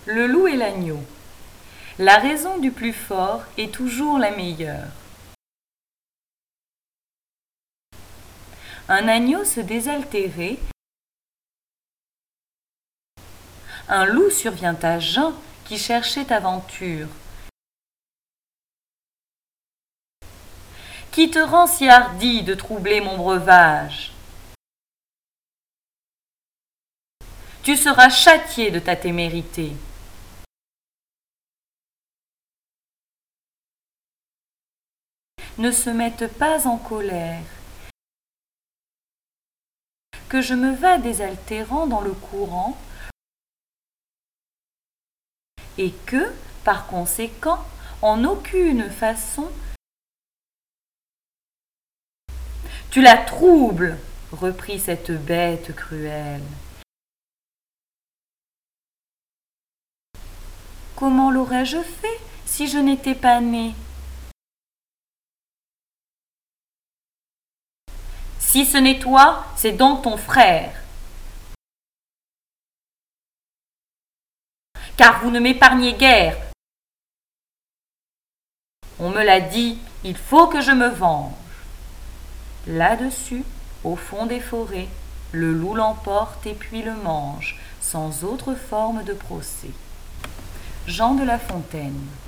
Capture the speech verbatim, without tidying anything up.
Le loup et l'agneau. La raison du plus fort est toujours la meilleure. Un agneau se désaltérait. Un loup survient à Jean qui cherchait aventure. Qui te rend si hardi de troubler mon breuvage? Tu seras châtié de ta témérité. Ne se mette pas en colère, que je me vas désaltérant dans le courant, et que, par conséquent, en aucune façon, tu la troubles, reprit cette bête cruelle. Comment l'aurais-je fait si je n'étais pas née? Si ce n'est toi, c'est donc ton frère. Car vous ne m'épargnez guère. On me l'a dit, il faut que je me venge. Là-dessus, au fond des forêts, le loup l'emporte et puis le mange, sans autre forme de procès. Jean de La Fontaine.